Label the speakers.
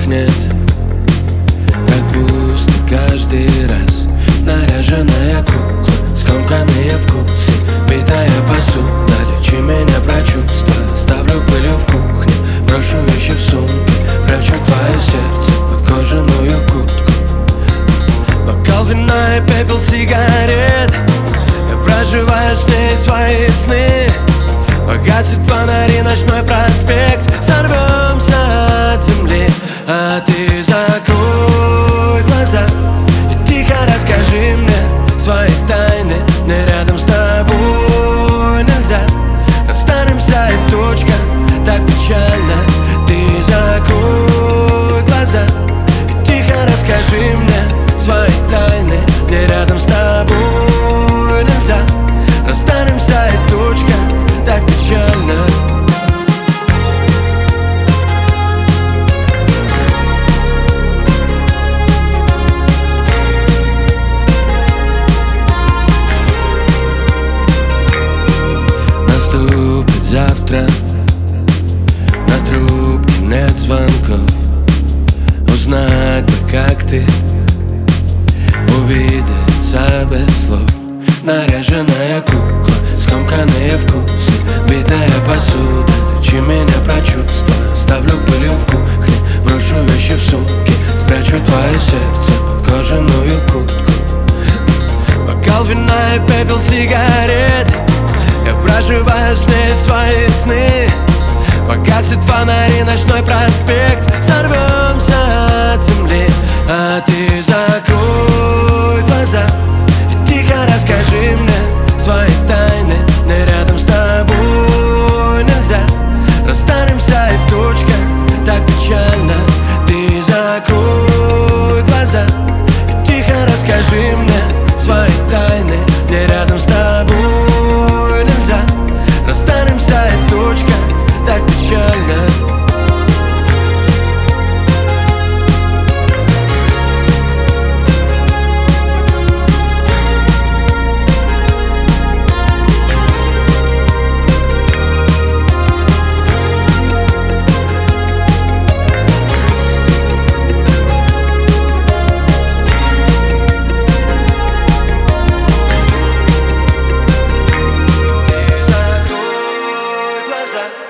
Speaker 1: пахнет, как пусто каждый раз. Наряженная кукла, скомканные вкусы, битая посуда, лечи меня про чувства. Ставлю пылью в кухне, брошу вещи в сумке, прячу твое сердце под кожаную куртку. Бокал вина и пепел сигарет, я проживаю с ней свои сны. Погасит фонари, ночной проспект, сорвемся от земли. А ты закрой глаза и тихо расскажи мне свои тайны. Мне рядом с тобой нельзя, расстанемся и точка, так печально. Ты закрой глаза и тихо расскажи мне свои тайны. Мне рядом с тобой нельзя, расстанемся и точка, так печально. Наступит завтра, на трубке нет звонков. Узнать бы, как ты, увидеться без слов. Наряженная кукла, скомканные вкусы, битая посуда, лечи меня про чувства. Ставлю пылью в кухне, брошу вещи в сумке, спрячу твое сердце под кожаную куртку. Бокал вина и пепел сигарет, я проживаю с ней свои сны. Погасит фонари, ночной проспект, сорвемся от земли. А ты закрой глаза и тихо расскажи мне свои тайны. Мне рядом с тобой нельзя, расстанемся и точка, так печально. Ты закрой глаза и тихо расскажи мне свои тайны. Мне рядом с тобой нельзя, расстанемся и точка, так печально. Ты закрой глаза